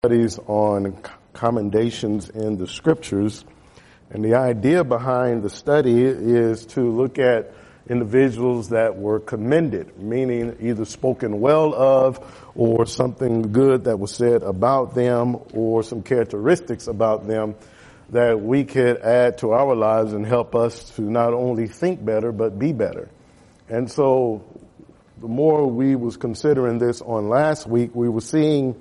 Studies on commendations in the scriptures. And the idea behind the study is to look at individuals that were commended, meaning either spoken well of or something good that was said about them or some characteristics about them that we could add to our lives and help us to not only think better, but be better. And so the more we was considering this on last week, we were seeing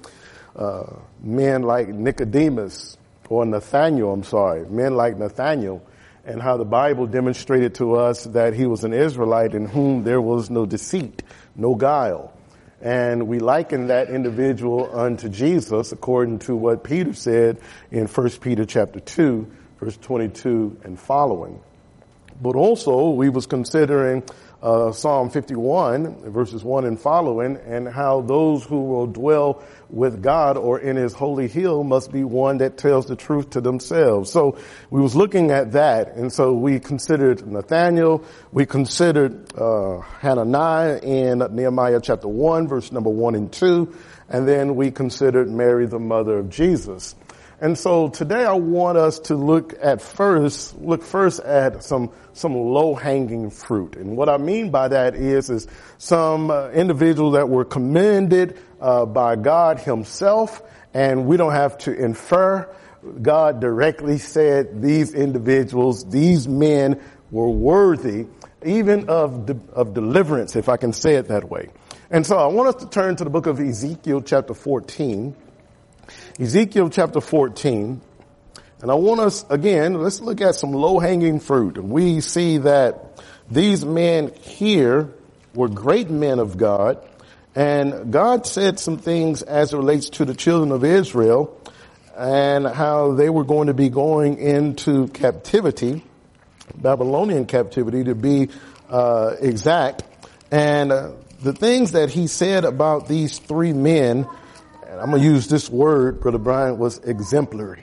men like Nicodemus or Nathaniel, men like Nathaniel, and how the Bible demonstrated to us that he was an Israelite in whom there was no deceit, no guile. And we liken that individual unto Jesus according to what Peter said in 1 Peter chapter 2, verse 22 and following. But also we was considering Psalm 51, verses 1 and following, and how those who will dwell with God or in his holy hill must be one that tells the truth to themselves. So we was looking at that, and so we considered Nathaniel, we considered Hananiah in Nehemiah chapter 1, verse number 1 and 2, and then we considered Mary, the mother of Jesus. And so today I want us to look first at some low-hanging fruit. And what I mean by that is some individuals that were commended by God himself, and we don't have to infer. God directly said these individuals, these men were worthy even of deliverance, if I can say it that way. And so I want us to turn to the book of Ezekiel chapter 14. Ezekiel chapter 14, and I want us, again, let's look at some low-hanging fruit. And we see that these men here were great men of God, and God said some things as it relates to the children of Israel and how they were going to be going into captivity, Babylonian captivity to be exact. And the things that he said about these three men, and I'm going to use this word, Brother Brian, was exemplary.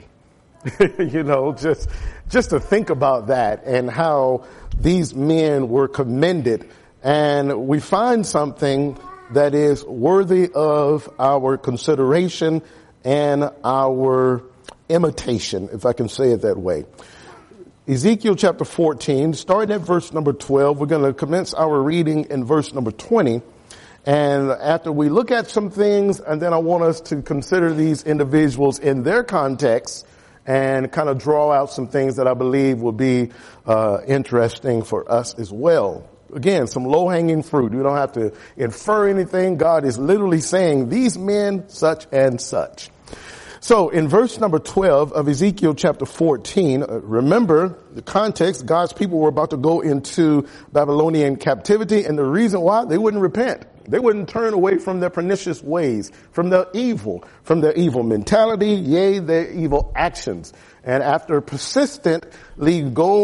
Just to think about that and how these men were commended. And we find something that is worthy of our consideration and our imitation, if I can say it that way. Ezekiel chapter 14, starting at verse number 12, we're going to commence our reading in verse number 20. And after we look at some things, and then I want us to consider these individuals in their context and kind of draw out some things that I believe will be interesting for us as well. Again, some low-hanging fruit. You don't have to infer anything. God is literally saying, these men, such and such. So in verse number 12 of Ezekiel chapter 14, remember the context, God's people were about to go into Babylonian captivity, and the reason why, they wouldn't repent. They wouldn't turn away from their pernicious ways, from their evil mentality, yea, their evil actions. And after persistently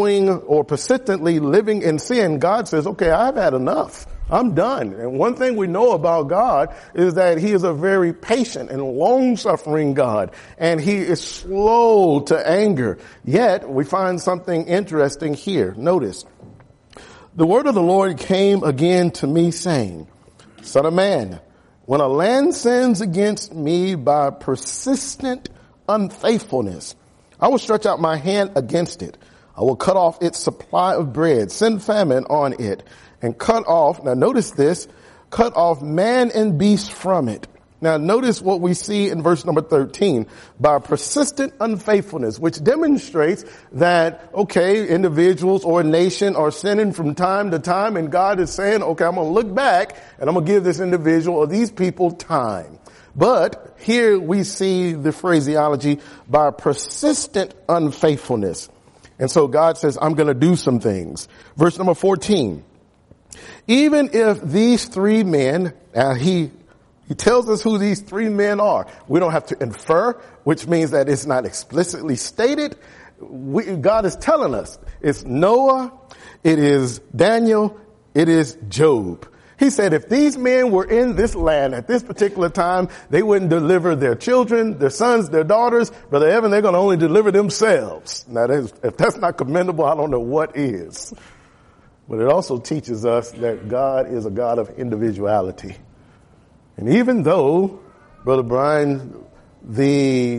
living in sin, God says, okay, I've had enough. I'm done. And one thing we know about God is that he is a very patient and long-suffering God, and he is slow to anger. Yet we find something interesting here. Notice, the word of the Lord came again to me saying, Son of man, when a land sins against me by persistent unfaithfulness, I will stretch out my hand against it. I will cut off its supply of bread, send famine on it, and cut off, now notice this, cut off man and beast from it. Now notice what we see in verse number 13, by persistent unfaithfulness, which demonstrates that, okay, individuals or a nation are sinning from time to time, and God is saying, okay, I'm going to look back and I'm going to give this individual or these people time. But here we see the phraseology, by persistent unfaithfulness. And so God says, I'm going to do some things. Verse number 14, even if these three men, he tells us who these three men are. We don't have to infer, which means that it's not explicitly stated. God is telling us it's Noah, it is Daniel, it is Job. He said if these men were in this land at this particular time, they wouldn't deliver their children, their sons, their daughters. Brother Evan, they're going to only deliver themselves. Now, if that's not commendable, I don't know what is. But it also teaches us that God is a God of individuality. And even though, Brother Brian, the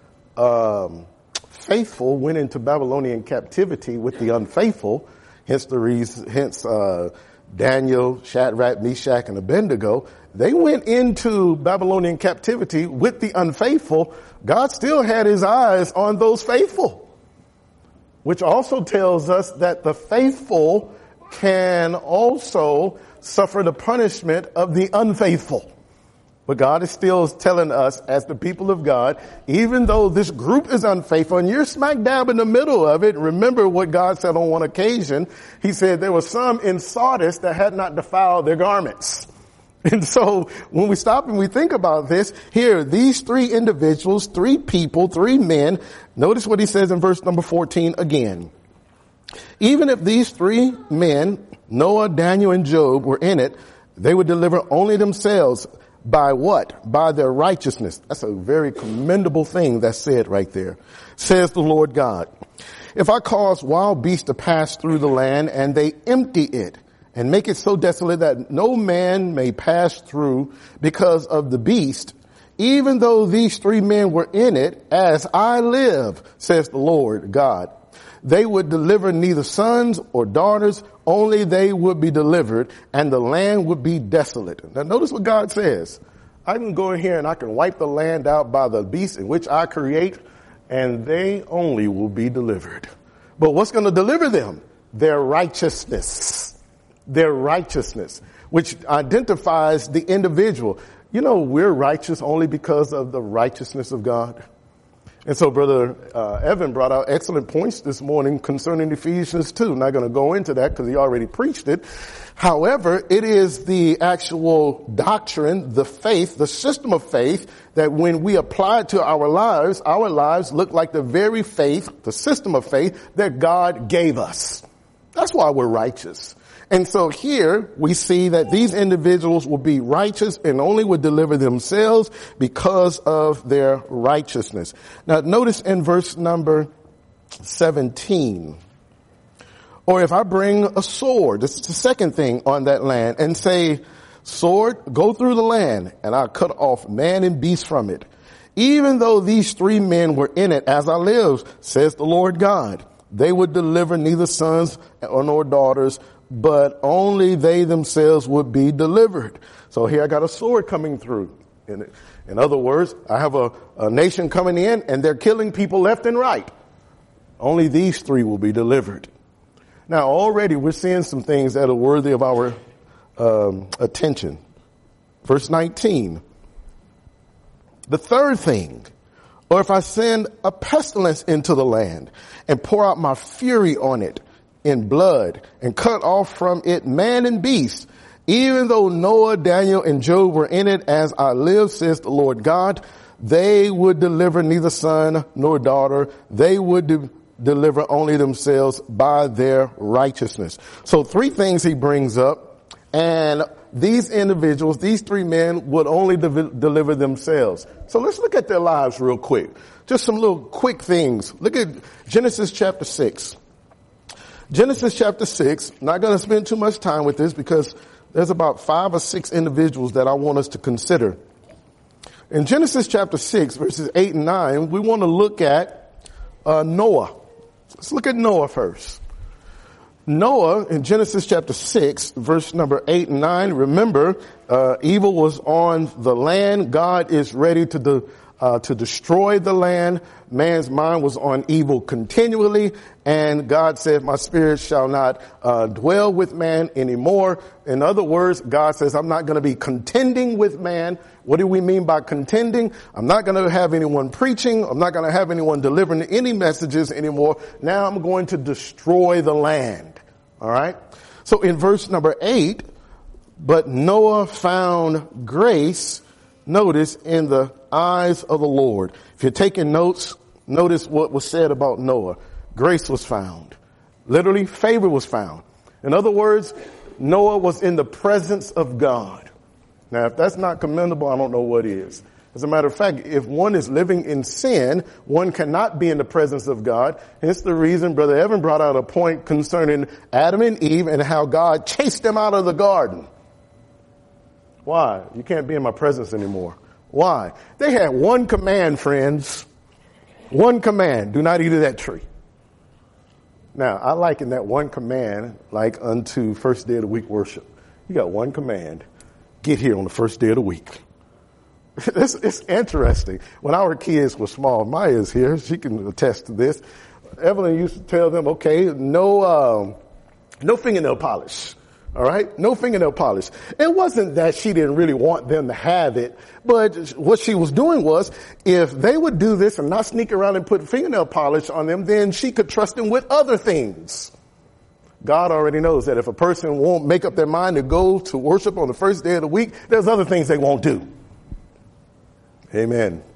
faithful went into Babylonian captivity with the unfaithful. Hence Daniel, Shadrach, Meshach, and Abednego. They went into Babylonian captivity with the unfaithful. God still had his eyes on those faithful, which also tells us that the faithful can also suffer the punishment of the unfaithful. But God is still telling us as the people of God, even though this group is unfaithful and you're smack dab in the middle of it, remember what God said on one occasion. He said there were some in Sardis that had not defiled their garments. And so when we stop and we think about this, here, these three individuals, three people, three men, notice what he says in verse number 14 again. Even if these three men, Noah, Daniel, and Job, were in it, they would deliver only themselves. By what? By their righteousness. That's a very commendable thing that's said right there. Says the Lord God, if I cause wild beasts to pass through the land and they empty it and make it so desolate that no man may pass through because of the beast, even though these three men were in it, as I live, says the Lord God, they would deliver neither sons or daughters, only they would be delivered, and the land would be desolate. Now notice what God says. I can go in here and I can wipe the land out by the beast in which I create, and they only will be delivered. But what's going to deliver them? Their righteousness. Their righteousness, which identifies the individual. You know, we're righteous only because of the righteousness of God. And so Brother Evan brought out excellent points this morning concerning Ephesians 2. I'm not going to go into that because he already preached it. However, it is the actual doctrine, the faith, the system of faith that when we apply it to our lives look like the very faith, the system of faith that God gave us. That's why we're righteous. And so here we see that these individuals will be righteous and only would deliver themselves because of their righteousness. Now notice in verse number 17, or if I bring a sword, this is the second thing on that land, and say, sword, go through the land, and I'll cut off man and beast from it. Even though these three men were in it, as I live, says the Lord God, they would deliver neither sons nor daughters, but only they themselves would be delivered. So here I got a sword coming through. In other words, I have a nation coming in and they're killing people left and right. Only these three will be delivered. Now already we're seeing some things that are worthy of our attention. Verse 19. The third thing, or if I send a pestilence into the land and pour out my fury on it, in blood and cut off from it man and beast, even though Noah, Daniel, and Job were in it, as I live, says the Lord God, they would deliver neither son nor daughter. They would deliver only themselves by their righteousness. So three things he brings up, and these individuals, these three men would only deliver themselves. So let's look at their lives real quick. Just some little quick things. Look at Genesis chapter 6. Genesis chapter 6, not going to spend too much time with this because there's about 5 or 6 individuals that I want us to consider. In Genesis chapter 6, verses 8 and 9, we want to look at Noah. Let's look at Noah first. Noah in Genesis chapter 6, verse number 8 and 9, remember, evil was on the land. God is ready to destroy the land. Man's mind was on evil continually, and God said, my spirit shall not dwell with man anymore. In other words, God says, I'm not going to be contending with man. What do we mean by contending? I'm not going to have anyone preaching. I'm not going to have anyone delivering any messages anymore. Now I'm going to destroy the land. All right. So in verse number 8, but Noah found grace, notice, in the eyes of the Lord. If you're taking notes, notice what was said about Noah. Grace was found. Literally, favor was found. In other words, Noah was in the presence of God. Now, if that's not commendable, I don't know what is. As a matter of fact, if one is living in sin, one cannot be in the presence of God. Hence the reason Brother Evan brought out a point concerning Adam and Eve and how God chased them out of the garden. Why? You can't be in my presence anymore. Why? They had one command, friends. One command. Do not eat of that tree. Now, I liken that one command like unto first day of the week worship. You got one command. Get here on the first day of the week. It's interesting. When our kids were small, Maya's here. She can attest to this. Evelyn used to tell them, okay, no fingernail polish. All right? No fingernail polish. It wasn't that she didn't really want them to have it, but what she was doing was, if they would do this and not sneak around and put fingernail polish on them, then she could trust them with other things. God already knows that if a person won't make up their mind to go to worship on the first day of the week, there's other things they won't do. Amen.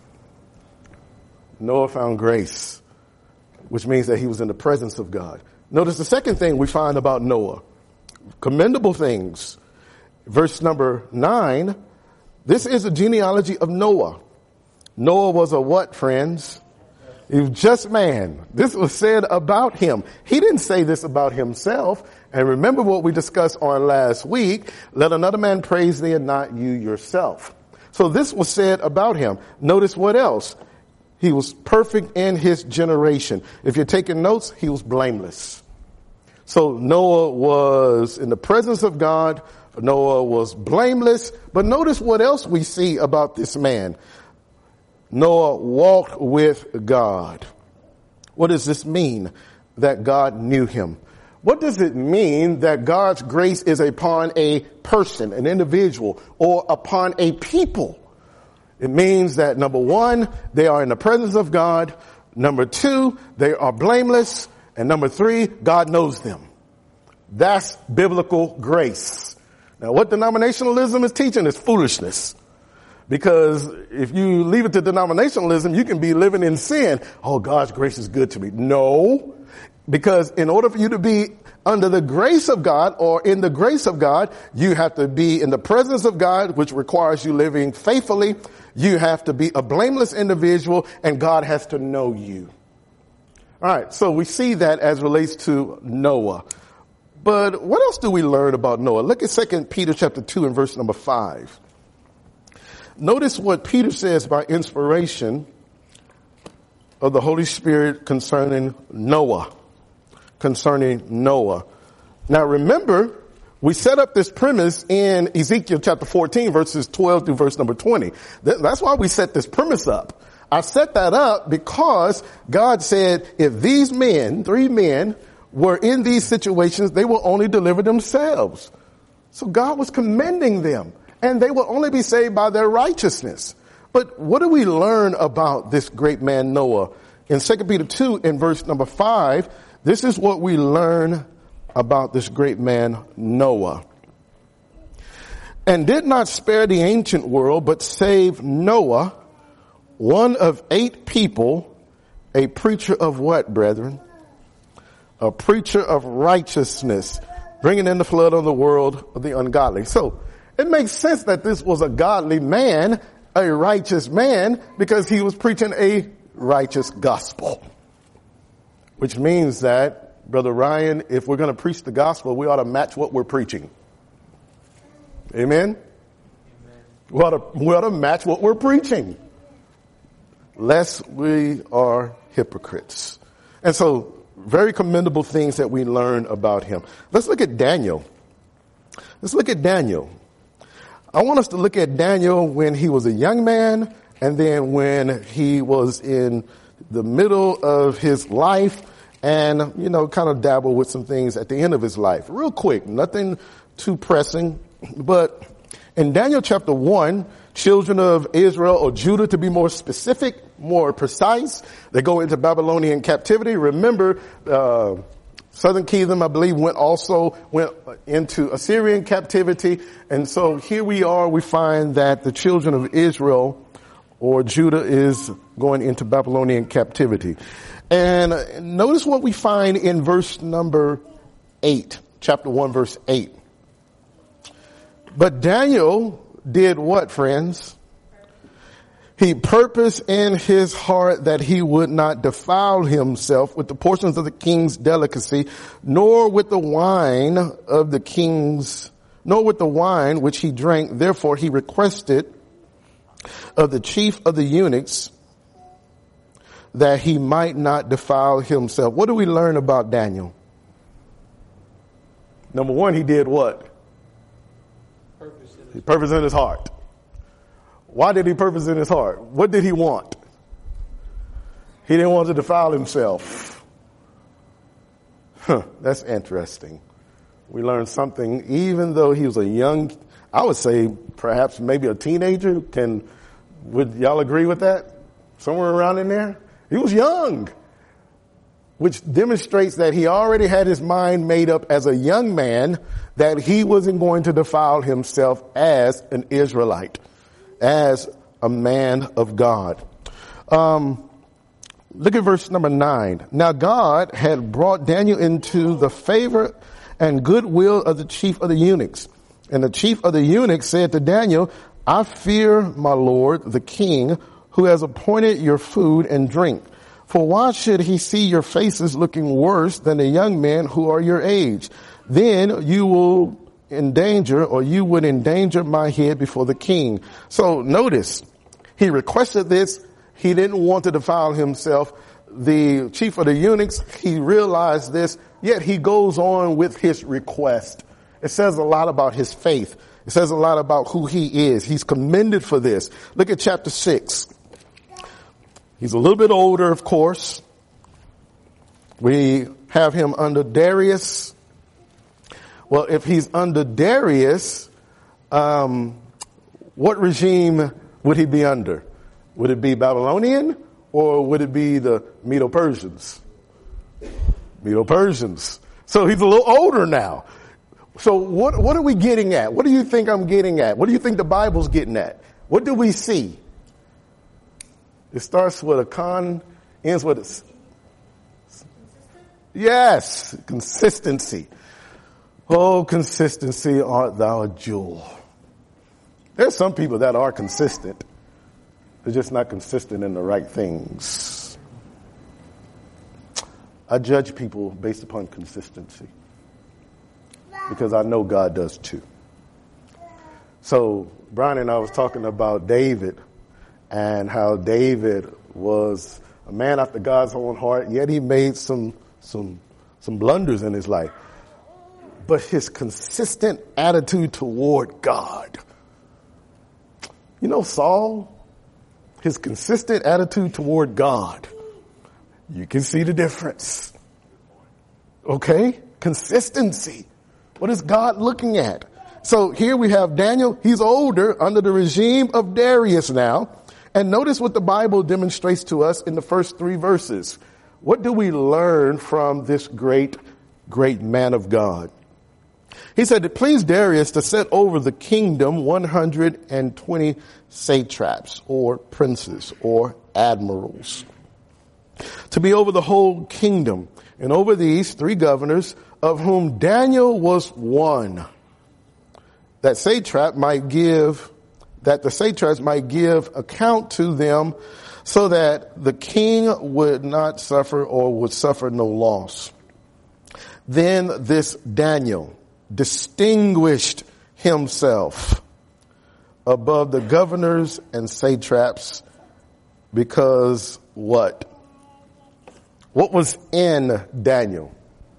Noah found grace, which means that he was in the presence of God. Notice the second thing we find about Noah. Commendable things. Verse number 9. This is a genealogy of Noah. Noah was a what, friends? He was just man. This was said about him. He didn't say this about himself. And remember what we discussed on last week. Let another man praise thee and not you yourself. So this was said about him. Notice what else? He was perfect in his generation. If you're taking notes, he was blameless. So Noah was in the presence of God. Noah was blameless. But notice what else we see about this man. Noah walked with God. What does this mean? That God knew him. What does it mean that God's grace is upon a person, an individual, or upon a people? It means that, number one, they are in the presence of God. Number two, they are blameless. And number three, God knows them. That's biblical grace. Now, what denominationalism is teaching is foolishness. Because if you leave it to denominationalism, you can be living in sin. Oh, God's grace is good to me. No, because in order for you to be under the grace of God or in the grace of God, you have to be in the presence of God, which requires you living faithfully. You have to be a blameless individual, and God has to know you. All right, so we see that as relates to Noah. But what else do we learn about Noah? Look at 2 Peter chapter 2 and verse number 5. Notice what Peter says by inspiration of the Holy Spirit concerning Noah. Now remember, we set up this premise in Ezekiel chapter 14 verses 12 through verse number 20. That's why we set this premise up. I set that up because God said if these men, 3 men, were in these situations, they will only deliver themselves. So God was commending them, and they will only be saved by their righteousness. But what do we learn about this great man Noah? In 2 Peter 2 in verse number 5, this is what we learn about this great man Noah. And did not spare the ancient world, but saved Noah, one of 8 people, a preacher of what, brethren? A preacher of righteousness, bringing in the flood on the world of the ungodly. So it makes sense that this was a godly man, a righteous man, because he was preaching a righteous gospel. Which means that, Brother Ryan, if we're going to preach the gospel, we ought to match what we're preaching. Amen? We ought to match what we're preaching, lest we are hypocrites. And so, very commendable things that we learn about him. Let's look at Daniel. I want us to look at Daniel when he was a young man, and then when he was in the middle of his life, and, kind of dabble with some things at the end of his life. Real quick, nothing too pressing, but in Daniel chapter 1, children of Israel, or Judah to be more specific, more precise, they go into Babylonian captivity. Remember, Southern Kingdom, I believe, went into Assyrian captivity. And so here we are, we find that the children of Israel, or Judah, is going into Babylonian captivity. And notice what we find in verse number 8, chapter 1, verse 8. But Daniel did what, friends? He purposed in his heart that he would not defile himself with the portions of the king's delicacy, nor with the wine of the king's, nor with the wine which he drank. Therefore he requested of the chief of the eunuchs, that he might not defile himself. What do we learn about Daniel? Number one, he did what? He purposed in his heart. Why did he purpose in his heart? What did he want? He didn't want to defile himself. That's interesting. We learned something, even though he was a young, I would say perhaps maybe a teenager. Would y'all agree with that? Somewhere around in there? He was young, which demonstrates that he already had his mind made up as a young man that he wasn't going to defile himself as an Israelite, as a man of God. Look at verse number 9. Now God had brought Daniel into the favor and goodwill of the chief of the eunuchs. And the chief of the eunuchs said to Daniel, I fear my lord, the king, who has appointed your food and drink. For why should he see your faces looking worse than the young men who are your age? Then you will you would endanger my head before the king. So notice, he requested this. He didn't want to defile himself. The chief of the eunuchs, he realized this, yet he goes on with his request. It says a lot about his faith. It says a lot about who he is. He's commended for this. Look at chapter 6. He's a little bit older, of course. We have him under Darius. Well, if he's under Darius, what regime would he be under? Would it be Babylonian or would it be the Medo-Persians? Medo-Persians. So he's a little older now. So what are we getting at? What do you think I'm getting at? What do you think the Bible's getting at? What do we see? It starts with a con, ends with a... Yes, consistency. Oh, consistency art thou a jewel. There's some people that are consistent. They're just not consistent in the right things. I judge people based upon consistency because I know God does too. So Brian and I was talking about David and how David was a man after God's own heart, yet he made some blunders in his life. But his consistent attitude toward God. You know, Saul, his consistent attitude toward God, you can see the difference. Okay? Consistency. What is God looking at? So here we have Daniel. He's older under the regime of Darius now. And notice what the Bible demonstrates to us in the first 3 verses. What do we learn from this great, great man of God? He said, it pleased Darius to set over the kingdom 120 satraps or princes or admirals, to be over the whole kingdom, and over these 3 governors, of whom Daniel was one, that the satraps might give account to them, so that the king would not suffer or would suffer no loss. Then this Daniel distinguished himself above the governors and satraps because what? What was in Daniel?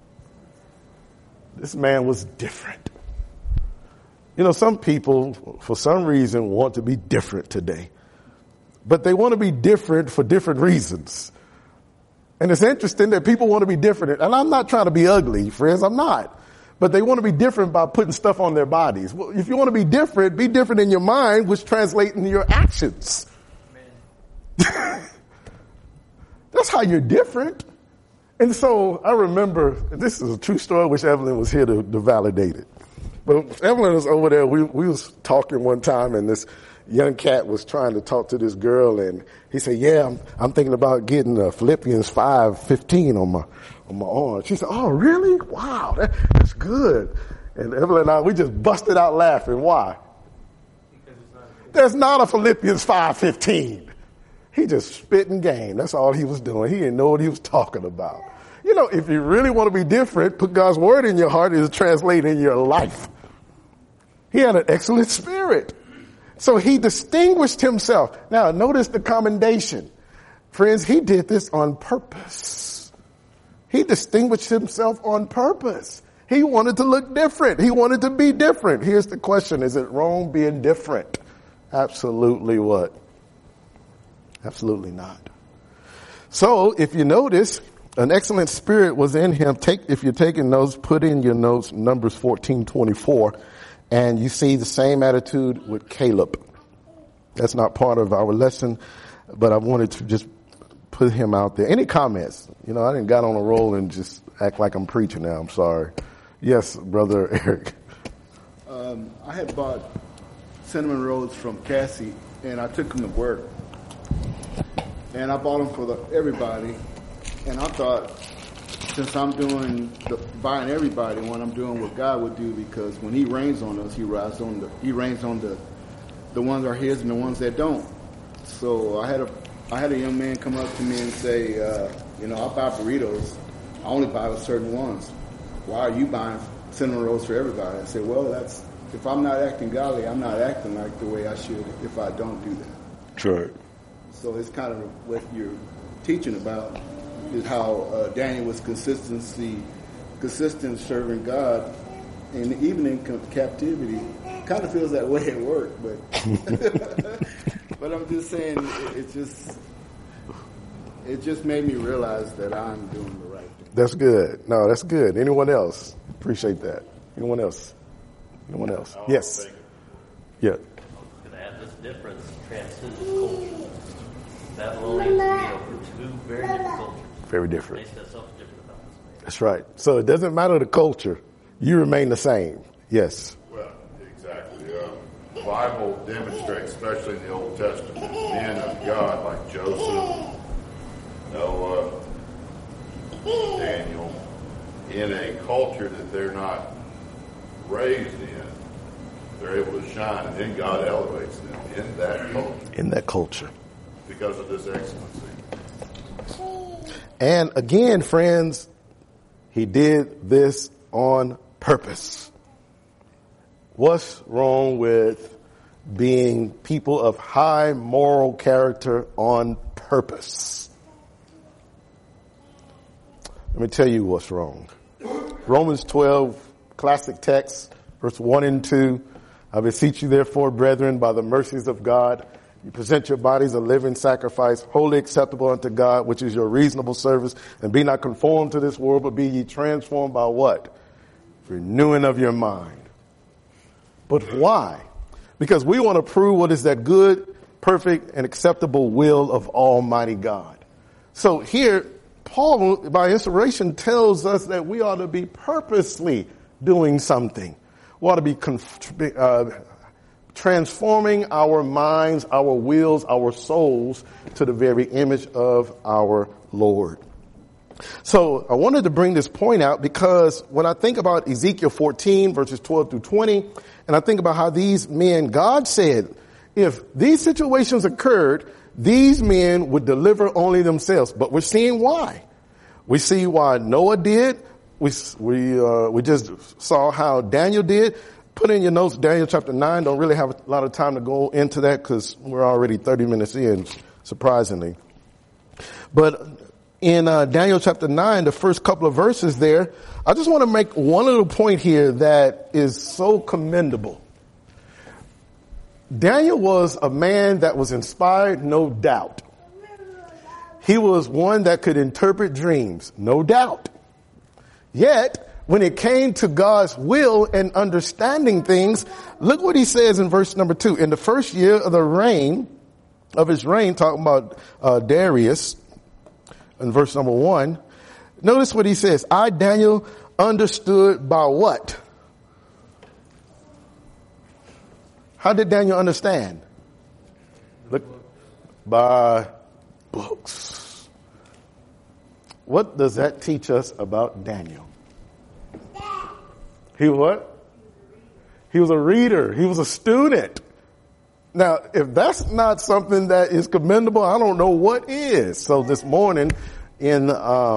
This man was different. You know, some people, for some reason, want to be different today. But they want to be different for different reasons. And it's interesting that people want to be different. And I'm not trying to be ugly, friends. I'm not. But they want to be different by putting stuff on their bodies. Well, if you want to be different in your mind, which translates into your actions. That's how you're different. And so I remember, this is a true story. I wish Evelyn was here to validate it. But Evelyn was over there. We was talking one time, and this young cat was trying to talk to this girl, and he said, yeah, I'm thinking about getting Philippians 5:15 on my arm. She said, oh, really? Wow, that's good. And Evelyn and I, we just busted out laughing. Why? There's not a Philippians 5:15. He just spitting game. That's all he was doing. He didn't know what he was talking about. You know, if you really want to be different, put God's word in your heart, it'll translate in your life. He had an excellent spirit. So he distinguished himself. Now, notice the commendation. Friends, he did this on purpose. He distinguished himself on purpose. He wanted to look different. He wanted to be different. Here's the question. Is it wrong being different? Absolutely what? Absolutely not. So if you notice, an excellent spirit was in him. If you're taking notes, put in your notes Numbers 14:24, and you see the same attitude with Caleb. That's not part of our lesson, but I wanted to just put him out there. Any comments? I didn't got on a roll and just act like I'm preaching now. I'm sorry. Yes, Brother Eric. I had bought cinnamon rolls from Cassie, and I took them to work. And I bought them for everybody. And I thought, since I'm buying everybody, what I'm doing what God would do, because when He rains on us, He rains on the ones that are His and the ones that don't. So I had a young man come up to me and say, I buy burritos. I only buy with certain ones. Why are you buying cinnamon rolls for everybody? I said, well, if I'm not acting godly, I'm not acting like the way I should if I don't do that. Sure. So it's kind of what you're teaching about, is how Daniel was consistent serving God, and even in captivity. Kind of feels that way at work, but but I'm just saying, it just made me realize that I'm doing the right thing. That's good. No, that's good. Anyone else? Appreciate that. Anyone else? Yes. Yeah. I was going to add, this difference transcends culture. Babylonians are two very different cultures. Very different. They said something different about this man. That's right. So it doesn't matter the culture. You remain the same. Yes. Well, exactly. The Bible demonstrates, especially in the Old Testament, men of God like Joseph, Noah, Daniel, in a culture that they're not raised in, they're able to shine, and then God elevates them in that culture. In that culture. Because of this excellency. And again, friends, he did this on purpose. What's wrong with being people of high moral character on purpose? Let me tell you what's wrong. Romans 12, classic text, verse 1 and 2. I beseech you therefore, brethren, by the mercies of God, you present your bodies a living sacrifice, wholly acceptable unto God, which is your reasonable service. And be not conformed to this world, but be ye transformed by what? Renewing of your mind. But why? Because we want to prove what is that good, perfect, and acceptable will of Almighty God. So here, Paul, by inspiration, tells us that we ought to be purposely doing something. We ought to be transforming our minds, our wills, our souls to the very image of our Lord. So I wanted to bring this point out because when I think about Ezekiel 14, verses 12 through 20, and I think about how these men, God said, if these situations occurred, these men would deliver only themselves. But we're seeing why. We see why Noah did. We just saw how Daniel did. Put in your notes, Daniel chapter 9. Don't really have a lot of time to go into that because we're already 30 minutes in, surprisingly. But in Daniel chapter 9, the first couple of verses there, I just want to make one little point here that is so commendable. Daniel was a man that was inspired, no doubt. He was one that could interpret dreams, no doubt. Yet, when it came to God's will and understanding things, look what he says in verse number 2. In the first year of his reign, talking about Darius, in verse number 1, notice what he says. I, Daniel, understood by what? How did Daniel understand? Look, by books. What does that teach us about Daniel? He what? He was a reader. He was a student. Now, if that's not something that is commendable, I don't know what is. So this morning in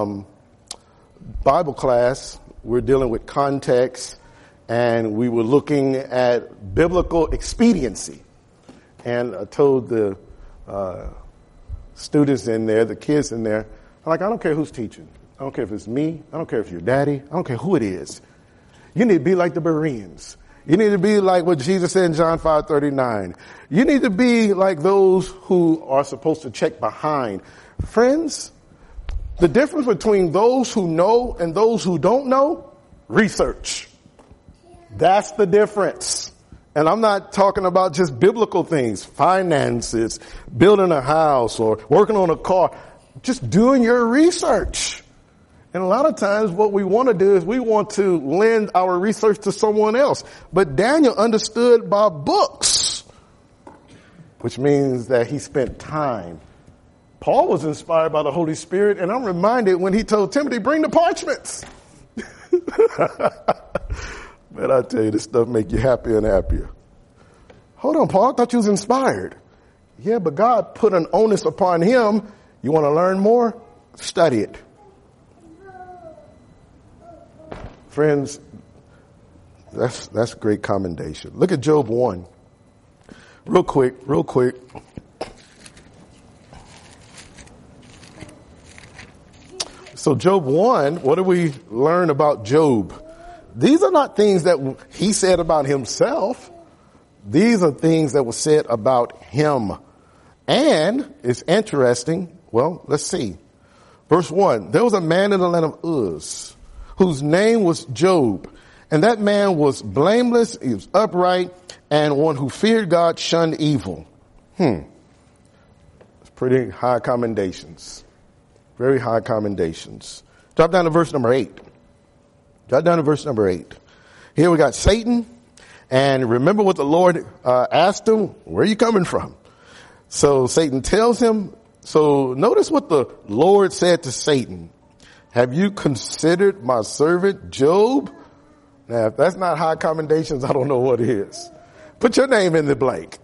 Bible class, we're dealing with context, and we were looking at biblical expediency. And I told the students in there, the kids in there, I'm like, I don't care who's teaching. I don't care if it's me. I don't care if it's your daddy. I don't care who it is. You need to be like the Bereans. You need to be like what Jesus said in John 5:39. You need to be like those who are supposed to check behind. Friends, the difference between those who know and those who don't know, research. That's the difference. And I'm not talking about just biblical things, finances, building a house or working on a car. Just doing your research. And a lot of times what we want to do is we want to lend our research to someone else. But Daniel understood by books, which means that he spent time. Paul was inspired by the Holy Spirit, and I'm reminded when he told Timothy, bring the parchments. Man, I tell you, this stuff make you happier and happier. Hold on, Paul, I thought you was inspired. Yeah, but God put an onus upon him. You want to learn more? Study it. Friends, that's great commendation. Look at Job 1. Real quick. So Job 1, what do we learn about Job? These are not things that he said about himself. These are things that were said about him. And it's interesting. Well, let's see. Verse 1. There was a man in the land of Uz whose name was Job. And that man was blameless. He was upright and one who feared God, shunned evil. It's pretty high commendations. Very high commendations. Drop down to verse number 8. Here we got Satan. And remember what the Lord asked him? Where are you coming from? So Satan tells him. So notice what the Lord said to Satan. Have you considered my servant Job? Now, if that's not high commendations, I don't know what is. Put your name in the blank.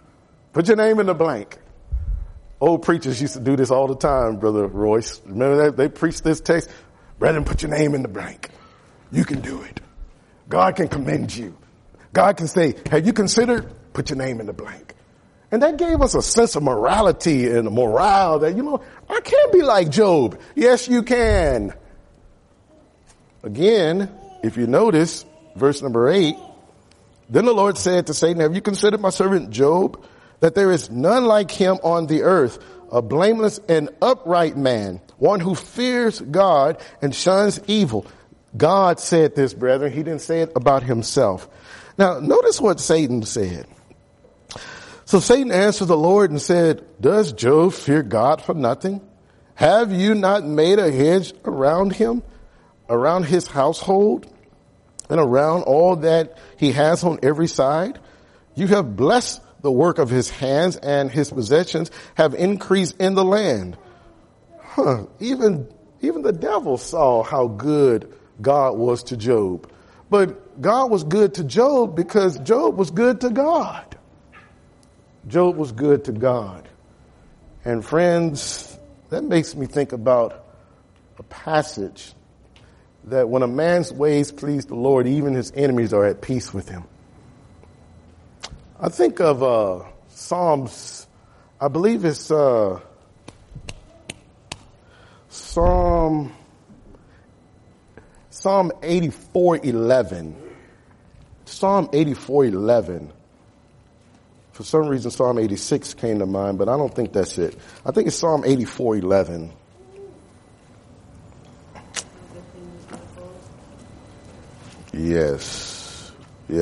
Old preachers used to do this all the time, Brother Royce. Remember that? They preached this text. Brethren, put your name in the blank. You can do it. God can commend you. God can say, have you considered? Put your name in the blank. And that gave us a sense of morality and a morale that, I can't be like Job. Yes, you can. Again, if you notice, verse number 8, then the Lord said to Satan, have you considered my servant Job? That there is none like him on the earth, a blameless and upright man, one who fears God and shuns evil. God said this, brethren. He didn't say it about himself. Now, notice what Satan said. So Satan answered the Lord and said, does Job fear God for nothing? Have you not made a hedge around him, around his household, and around all that he has on every side? You have blessed the work of his hands, and his possessions have increased in the land. Even the devil saw how good God was to Job. But God was good to Job because Job was good to God. Job was good to God. And friends, that makes me think about a passage that when a man's ways please the Lord, even his enemies are at peace with him. I think of Psalms, I believe it's Psalm 84:11. Psalm 84:11. For some reason, Psalm 86 came to mind, but I don't think that's it. I think it's Psalm 84:11. Yes.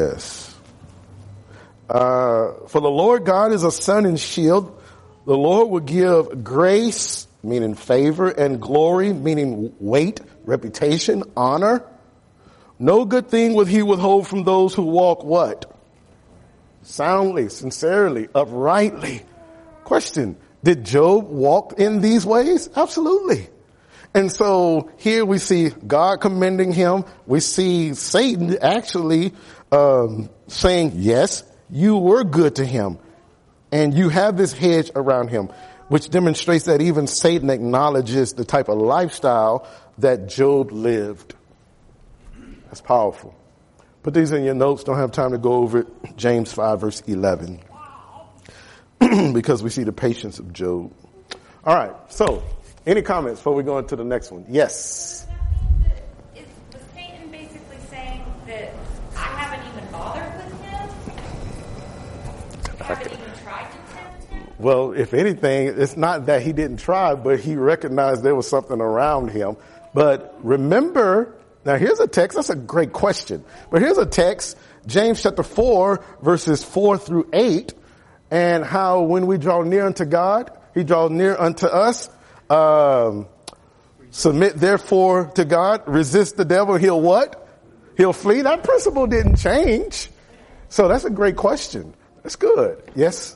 For the Lord God is a sun and shield. The Lord will give grace, meaning favor, and glory, meaning weight, reputation, honor. No good thing will he withhold from those who walk what? Soundly, sincerely, uprightly. Question, did Job walk in these ways? Absolutely. And so here we see God commending him. We see Satan actually saying, yes, you were good to him. And you have this hedge around him, which demonstrates that even Satan acknowledges the type of lifestyle that Job lived. That's powerful. Put these in your notes. Don't have time to go over it. James 5 verse 11. because we see the patience of Job. All right. So, any comments before we go into the next one? Yes. Was Satan basically saying that I haven't even bothered with him? I haven't even tried to tempt him? Well, if anything, it's not that he didn't try, but he recognized there was something around him. But remember, now here's a text. That's a great question. But here's a text, James chapter 4, verses 4 through 8, and how when we draw near unto God, he draws near unto us. Submit therefore to God, resist the devil, he'll what? He'll flee. That principle didn't change. So that's a great question. That's good. Yes?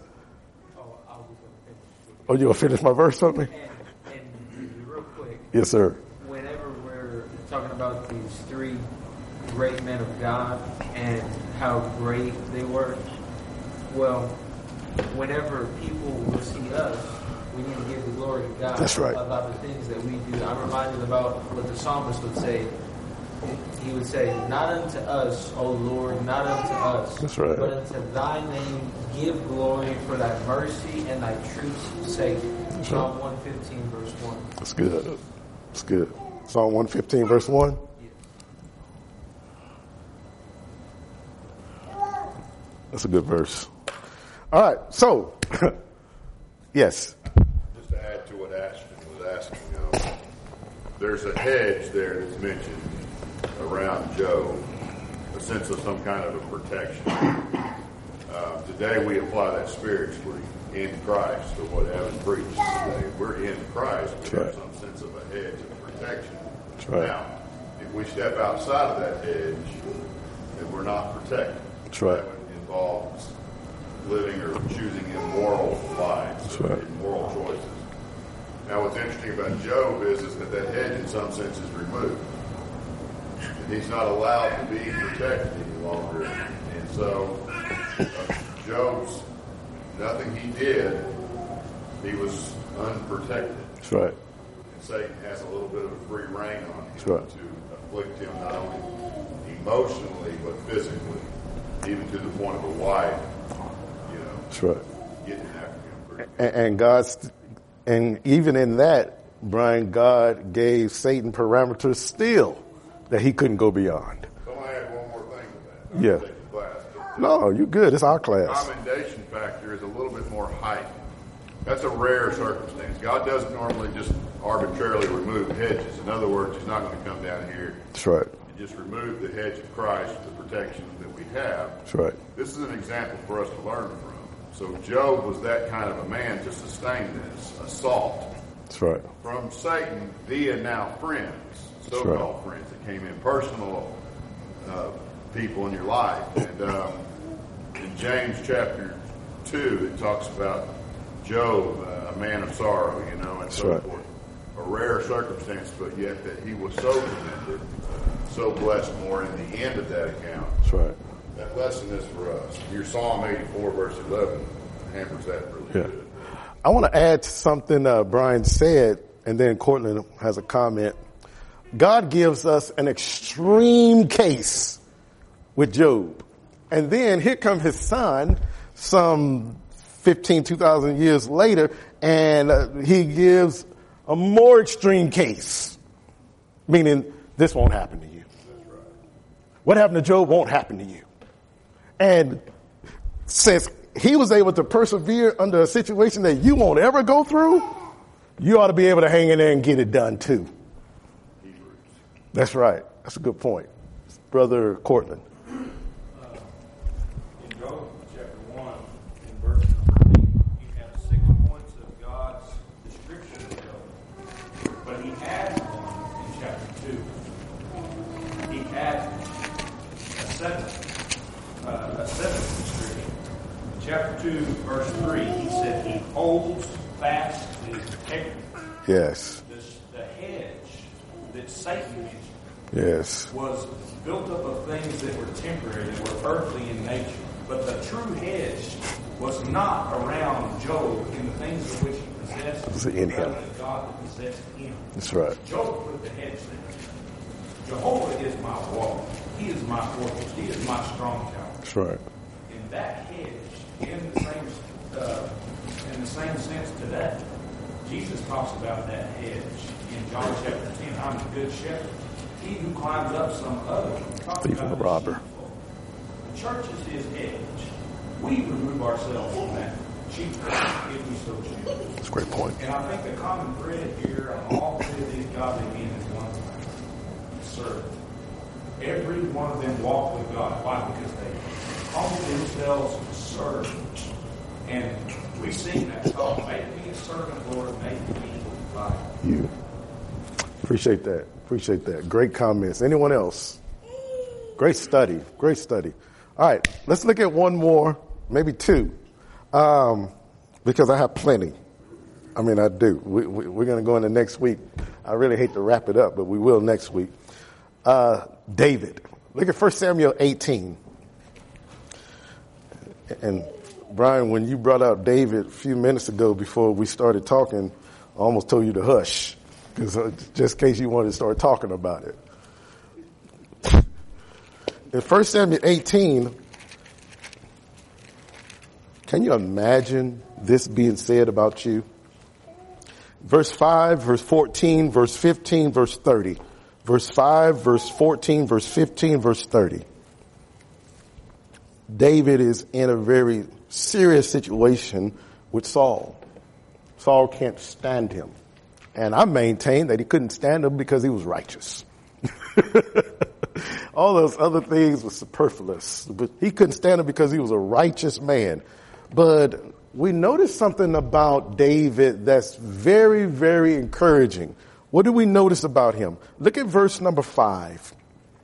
Oh, you'll finish my verse for me? And real quick. Yes, sir. Whenever we're talking about these three great men of God and how great they were, well, whenever people will see us, we need to give the glory to God. That's right. About the things that we do. I'm reminded about what the psalmist would say. He would say, not unto us, O Lord, not unto us, That's right. but unto thy name give glory for thy mercy and thy truth's sake. Psalm 115, verse 1. That's good. That's good. Psalm 115, verse 1. That's a good verse. All right. So, yes. Just to add to what Ashton was asking, there's a hedge there that's mentioned around Job, a sense of some kind of a protection. Today we apply that spiritually in Christ, to what Evan preached today. We're in Christ, we have some sense of a hedge of protection. That's right. Now, if we step outside of that hedge, then we're not protected. That's right. That involves living or choosing immoral lives, That's right. immoral choices. Now, what's interesting about Job is that hedge, in some sense, is removed. He's not allowed to be protected any longer. And so, Job's, nothing he did, he was unprotected. That's right. And Satan has a little bit of a free reign on him That's right. to afflict him not only emotionally, but physically, even to the point of a wife, That's right. getting after him. And God's, and even in that, Brian, God gave Satan parameters still that he couldn't go beyond. So I add one more thing to that. Yeah. Take the class. No, you're good. It's our class. Commendation factor is a little bit more heightened. That's a rare circumstance. God doesn't normally just arbitrarily remove hedges. In other words, he's not going to come down here That's right. and just remove the hedge of Christ, the protection that we have. That's right. This is an example for us to learn from. So Job was that kind of a man to sustain this assault That's right. from Satan via now friends, so-called friends that came in, personal people in your life. And in James chapter 2, it talks about Job, a man of sorrow, and so forth. A rare circumstance, but yet that he was so commended, so blessed more in the end of that account. That's right. That lesson is for us. Your Psalm 84, verse 11, hammers that really good. I want to add to something Brian said, and then Cortland has a comment. God gives us an extreme case with Job. And then here comes his son, some 2,000 years later, and he gives a more extreme case, meaning this won't happen to you. That's right. What happened to Job won't happen to you. And since he was able to persevere under a situation that you won't ever go through, you ought to be able to hang in there and get it done too. That's right. That's a good point. Brother Cortland. In Job chapter 1, in verse number 8, you have 6 points of God's description of Job. But he adds one in chapter 2. He adds a seventh description. In chapter 2, verse 3, he said he holds fast his integrity. Yes. The hedge that Satan mentioned Yes. was built up of things that were temporary, that were earthly in nature. But the true hedge was not around Job in the things of which he possessed. It's in him. Rather than God that possessed him. That's right. Job put the hedge there. Jehovah is my wall. He is my fortress. He is my strong tower. That's right. In that hedge, in the same in the same sense today. Jesus talks about that hedge in John chapter 10. I'm the good shepherd. He who climbs up some other. Thief and a robber. The church is his hedge. We remove ourselves from that sheepfold if we so choose. That's a great point. And I think the common thread here on all three of these godly men is one thing: serve. Every one of them walk with God. Why? Because they humble themselves to serve. And we sing that song, make me a servant, Lord, make me like you. Appreciate that. Appreciate that. Great comments. Anyone else? Great study. Great study. All right, let's look at one more, maybe two, because I have plenty. I mean, I do. We're going to go into next week. I really hate to wrap it up, but we will next week. David. Look at 1 Samuel 18. And Brian, when you brought out David a few minutes ago before we started talking, I almost told you to hush, because just in case you wanted to start talking about it. In 1 Samuel 18, can you imagine this being said about you? Verse 5, verse 14, verse 15, verse 30. Verse 5, verse 14, verse 15, verse 30. David is in a very serious situation with Saul. Saul can't stand him. And I maintain that he couldn't stand him because he was righteous. All those other things were superfluous. But he couldn't stand him because he was a righteous man. But we notice something about David that's very, very encouraging. What do we notice about him? Look at verse number 5.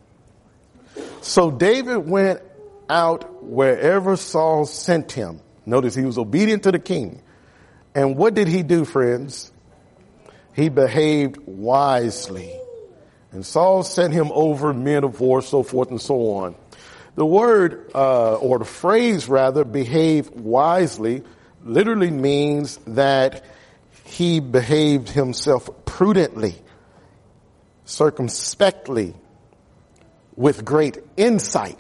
So David went out wherever Saul sent him. Notice he was obedient to the king. And what did he do, friends? He behaved wisely. And Saul sent him over men of war, so forth and so on. The word, or the phrase rather, behave wisely, literally means that he behaved himself prudently, circumspectly, with great insight.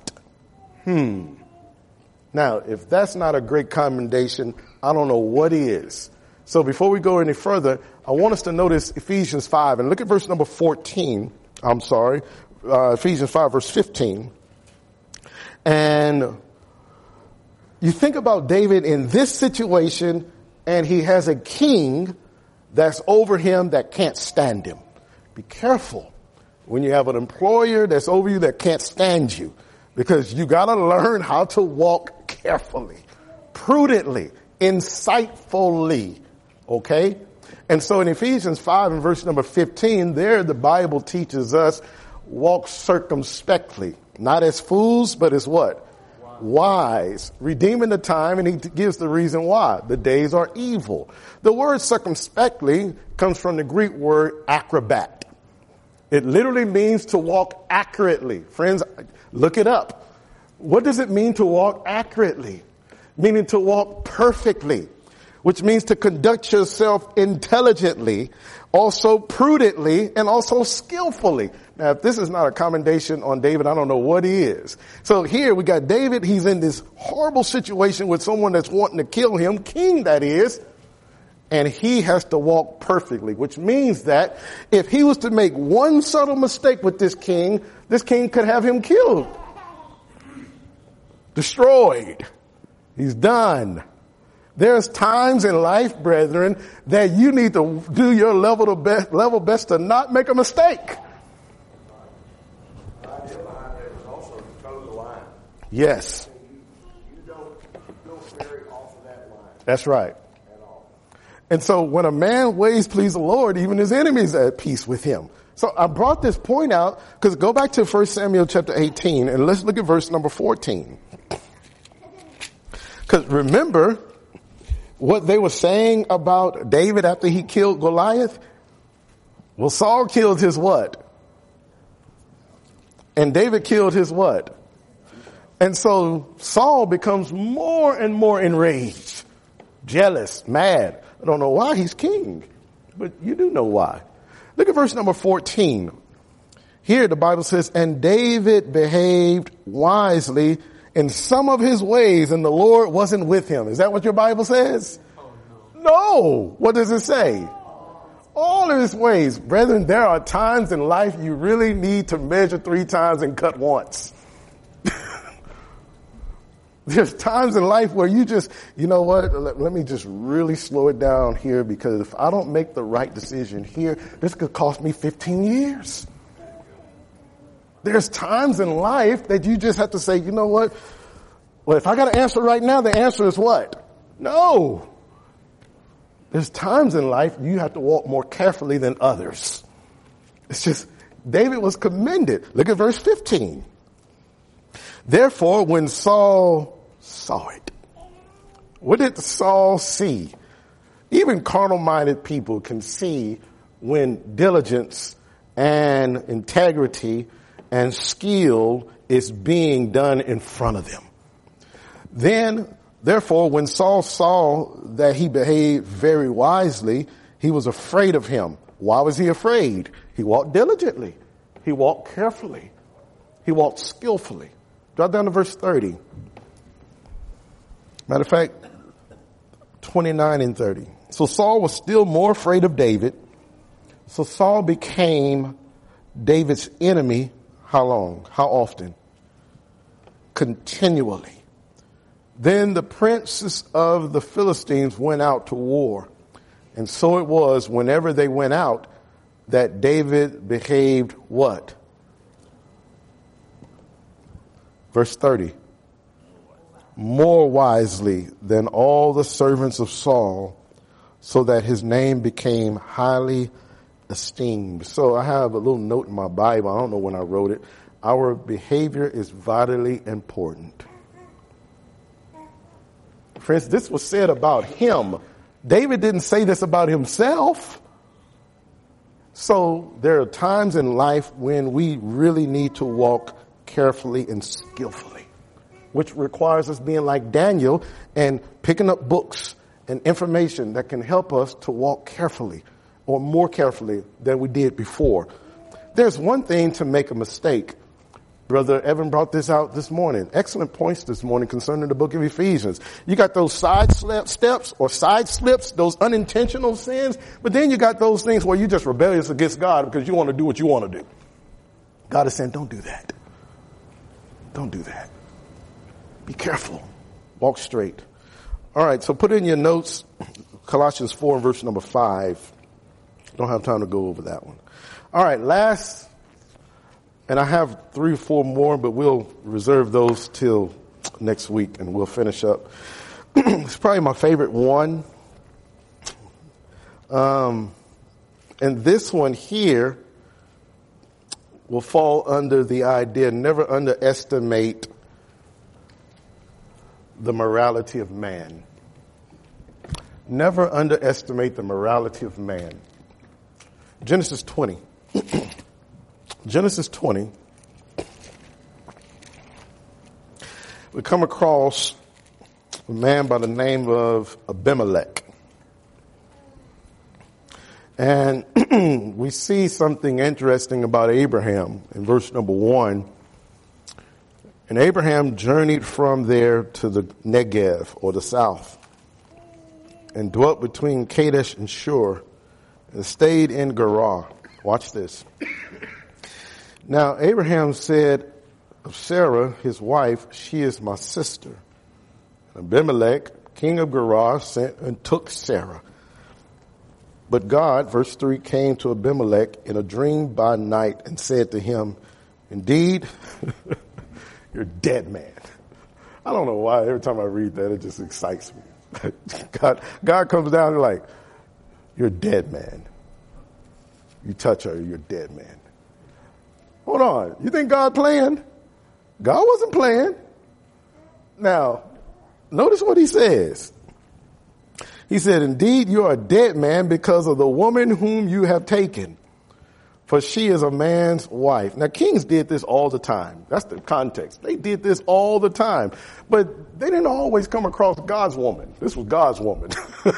Now, if that's not a great commendation, I don't know what is. So before we go any further, I want us to notice Ephesians 5 and look at verse number 14. Ephesians 5 verse 15. And you think about David in this situation, and he has a king that's over him that can't stand him. Be careful when you have an employer that's over you that can't stand you, because you got to learn how to walk carefully, prudently, insightfully. Okay? And so in Ephesians 5 and verse number 15, there the Bible teaches us walk circumspectly, not as fools, but as what? Wise, redeeming the time, and he gives the reason why. The days are evil. The word circumspectly comes from the Greek word acrobat. It literally means to walk accurately. Friends, look it up. What does it mean to walk accurately? Meaning to walk perfectly, which means to conduct yourself intelligently, also prudently, and also skillfully. Now, if this is not a commendation on David, I don't know what he is. So here we got David. He's in this horrible situation with someone that's wanting to kill him, king that is, and he has to walk perfectly, which means that if he was to make one subtle mistake with this king could have him killed, destroyed. He's done. There's times in life, brethren, that you need to do your level best to not make a mistake. The idea behind that is also to toe the line. Yes. You don't vary off of that line That's right. at all. And so when a man ways please the Lord, even his enemies are at peace with him. So I brought this point out because go back to 1 Samuel chapter 18 and let's look at verse number 14. Because remember what they were saying about David after he killed Goliath? Well, Saul killed his what? And David killed his what? And so Saul becomes more and more enraged, jealous, mad. I don't know why, he's king, but you do know why. Look at verse number 14. Here the Bible says, and David behaved wisely in some of his ways, and the Lord wasn't with him. Is that what your Bible says? Oh, no. No. What does it say? All of his ways. Brethren, there are times in life you really need to measure 3 times and cut once. There's times in life where you just, you know what, let me just really slow it down here, because if I don't make the right decision here, this could cost me 15 years. There's times in life that you just have to say, you know what, well, if I got an answer right now, the answer is what? No. There's times in life you have to walk more carefully than others. It's just, David was commended. Look at verse 15. Therefore, when Saul saw it, what did Saul see? Even carnal-minded people can see when diligence and integrity and skill is being done in front of them. Then, therefore, when Saul saw that he behaved very wisely, he was afraid of him. Why was he afraid? He walked diligently. He walked carefully. He walked skillfully. Drop down to verse 30. Matter of fact, 29 and 30. So Saul was still more afraid of David. So Saul became David's enemy. How long? How often? Continually. Then the princes of the Philistines went out to war. And so it was, whenever they went out, that David behaved what? Verse 30. More wisely than all the servants of Saul, so that his name became highly esteemed. So I have a little note in my Bible. I don't know when I wrote it. Our behavior is vitally important. Friends, this was said about him. David didn't say this about himself. So there are times in life when we really need to walk carefully and skillfully, which requires us being like Daniel and picking up books and information that can help us to walk carefully, or more carefully than we did before. There's one thing to make a mistake. Brother Evan brought this out this morning. Excellent points this morning concerning the book of Ephesians. You got those side steps or side slips, those unintentional sins, but then you got those things where you're just rebellious against God because you want to do what you want to do. God is saying, don't do that. Don't do that. Be careful. Walk straight. All right, so put in your notes Colossians 4 and verse number 5. Don't have time to go over that one. All right, last, and I have 3 or 4 more, but we'll reserve those till next week and we'll finish up. It's probably my favorite one. And this one here will fall under the idea, never underestimate the morality of man. Never underestimate the morality of man. Genesis 20. Genesis 20. We come across a man by the name of Abimelech. And we see something interesting about Abraham in verse number 1. And Abraham journeyed from there to the Negev, or the south, and dwelt between Kadesh and Shur, and stayed in Gerar. Watch this. Now Abraham said of Sarah, his wife, she is my sister. Abimelech, king of Gerar, sent and took Sarah. But God, verse 3, came to Abimelech in a dream by night and said to him, indeed, you're a dead man. I don't know why. Every time I read that, it just excites me. God comes down and like, you're a dead man. You touch her, you're a dead man. Hold on. You think God playing? God wasn't playing. Now, notice what he says. He said, indeed, you are a dead man because of the woman whom you have taken, for she is a man's wife. Now, kings did this all the time. That's the context. They did this all the time. But they didn't always come across God's woman. This was God's woman.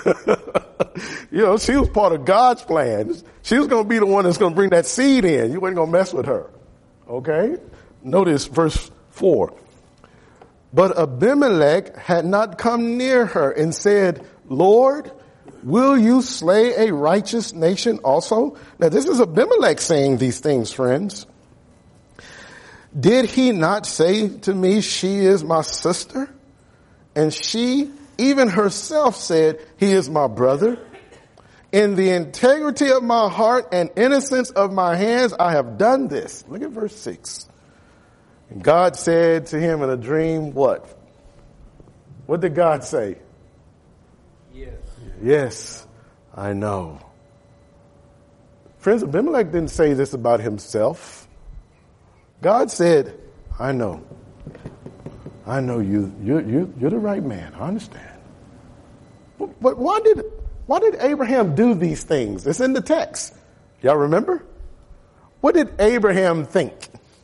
She was part of God's plan. She was going to be the one that's going to bring that seed in. You weren't going to mess with her. Okay? Notice verse 4. But Abimelech had not come near her and said, Lord, will you slay a righteous nation also? Now this is Abimelech saying these things, friends. Did he not say to me, she is my sister? And she, even herself, said, he is my brother. In the integrity of my heart and innocence of my hands, I have done this. Look at verse 6. And God said to him in a dream, what? What did God say? Yes. Yes, I know. Friends, Abimelech didn't say this about himself. God said, I know. I know you. You're the right man. I understand. But why did Abraham do these things? It's in the text. Y'all remember? What did Abraham think?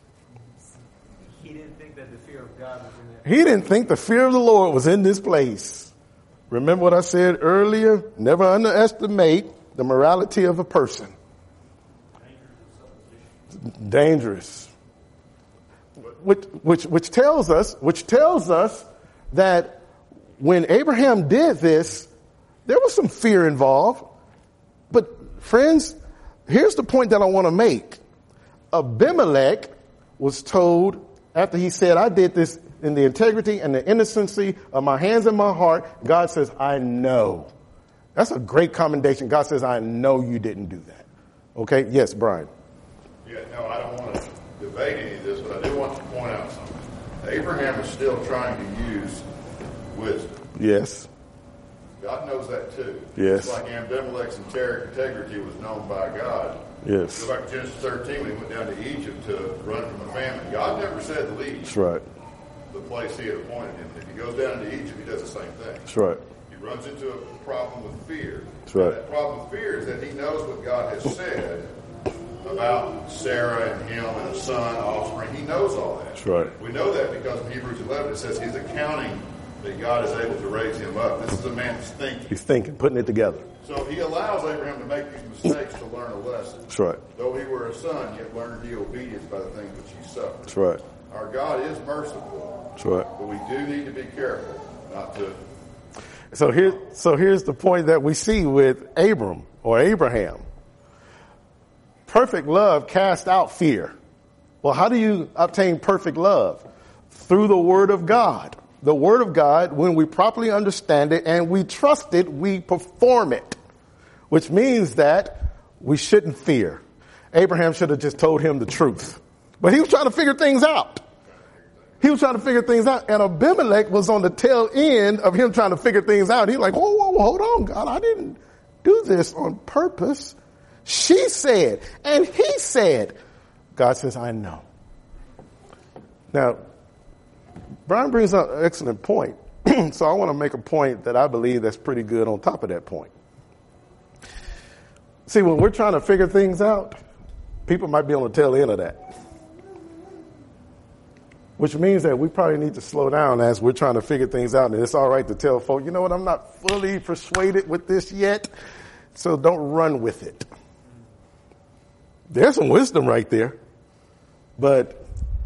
He didn't think that the fear of God was in that. He didn't think the fear of the Lord was in this place. Remember what I said earlier? Never underestimate the morality of a person. Dangerous. Which tells us that when Abraham did this, there was some fear involved. But friends, here's the point that I want to make. Abimelech was told after he said, I did this in the integrity and the innocency of my hands and my heart. God says, I know. That's a great commendation. God says, I know you didn't do that. Okay. Yes, Brian. Yeah, no, I don't want to debate any of this, but I do want to point out something. Abraham is still trying to use wisdom. Yes. God knows that too. Yes. Just like Abimelech's integrity was known by God. Yes. Go back to Genesis 13 when he went down to Egypt to run from a famine. God never said to leave That's right. the place he had appointed him. If he goes down to Egypt, he does the same thing. That's right. He runs into a problem with fear. That's right. That problem with fear is that he knows what God has said about Sarah and him and a son, offspring. He knows all that. That's right. We know that because in Hebrews 11 it says he's accounting that God is able to raise him up. This is a man who's thinking. He's thinking, putting it together. So he allows Abraham to make these mistakes to learn a lesson. That's right. Though he were a son, yet learned to be obedient by the things which he suffered. That's right. Our God is merciful. That's right. But we do need to be careful not to. So here's the point that we see with Abram or Abraham. Perfect love casts out fear. Well, how do you obtain perfect love? Through the Word of God. The Word of God, when we properly understand it and we trust it, we perform it. Which means that we shouldn't fear. Abraham should have just told him the truth. But he was trying to figure things out. He was trying to figure things out. And Abimelech was on the tail end of him trying to figure things out. He's like, whoa, hold on, God. I didn't do this on purpose. She said, and he said. God says, I know. Now, Brian brings up an excellent point. So I want to make a point that I believe that's pretty good on top of that point. See, when we're trying to figure things out, people might be on the tail end of that. Which means that we probably need to slow down as we're trying to figure things out. And it's all right to tell folks, you know what, I'm not fully persuaded with this yet, so don't run with it. There's some wisdom right there. But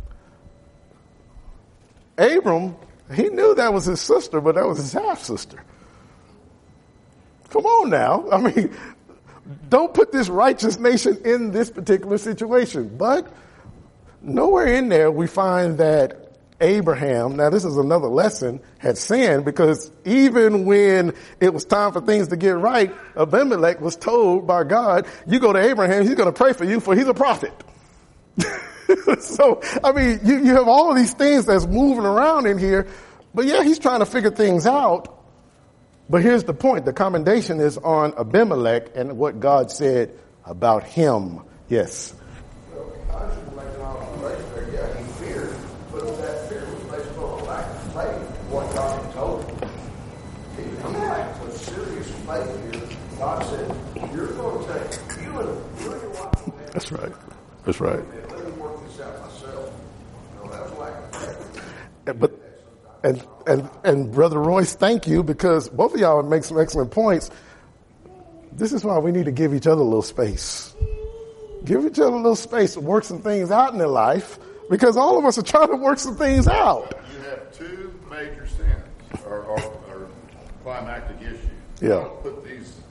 Abram, he knew that was his sister, but that was his half-sister. Come on now. I mean, don't put this righteous nation in this particular situation. But nowhere in there we find that Abraham, now this is another lesson, had sinned, because even when it was time for things to get right, Abimelech was told by God, you go to Abraham, he's going to pray for you, for he's a prophet. So, I mean, you have all of these things that's moving around in here, but yeah, he's trying to figure things out. But here's the point. The commendation is on Abimelech and what God said about him. Yes. Well, I should make an observation there. Yeah, he feared, but that fear was based on a lack of faith in what God had told him. He lacked a serious faith here. God said, you're going to take you and your wife. That's right. That's right. Let me work this out myself. No, that was lack of faith. But and Brother Royce, thank you, because both of y'all make some excellent points. This is why we need to give each other a little space. Give each other a little space to work some things out in their life, because all of us are trying to work some things out. You have two major sins or climactic issues. Yeah. Don't put these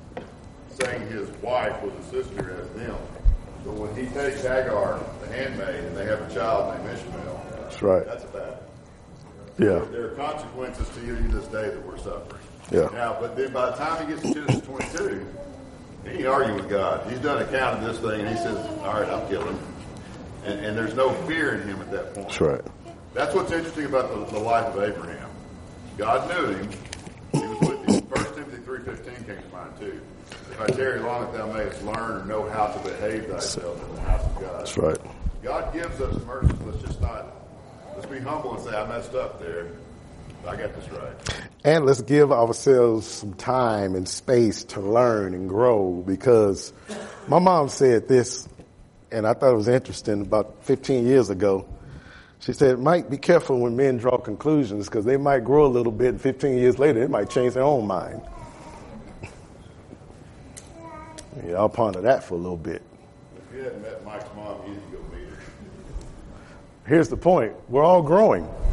saying his wife was a sister as them. So when he takes Hagar, the handmaid, and they have a child named Ishmael, That's right. that's a bad. Yeah. There are consequences to you this day that we're suffering. Yeah. Now, but then by the time he gets to Genesis 22, he ain't arguing with God. He's done a count of this thing, and he says, all right, I'll kill him. And there's no fear in him at that point. That's right. That's what's interesting about the life of Abraham. God knew him. He was with him. 1 Timothy 3:15 came to mind, too. If I tarry long, that thou mayest learn or know how to behave thyself in the house of God. That's right. God gives us mercy. Let's be humble and say, I messed up there. I got this right. And let's give ourselves some time and space to learn and grow, because my mom said this, and I thought it was interesting, about 15 years ago. She said, Mike, be careful when men draw conclusions, because they might grow a little bit, and 15 years later, it might change their own mind. Yeah, I'll ponder that for a little bit. If you hadn't met Mike's mom, you need to go meet her. Here's the point. We're all growing.